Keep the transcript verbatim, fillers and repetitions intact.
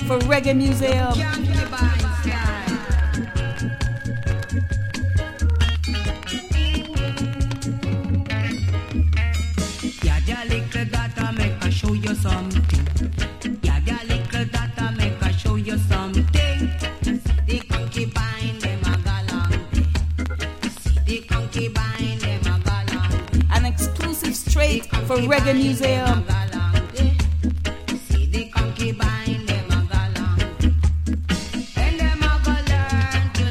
for Reggae Museum. Yeah, yeah, little data make I show you something. Yeah, yeah, little data make I show you something. The concubine them a galante. The concubine them a galante. An exclusive straight for Reggae Museum.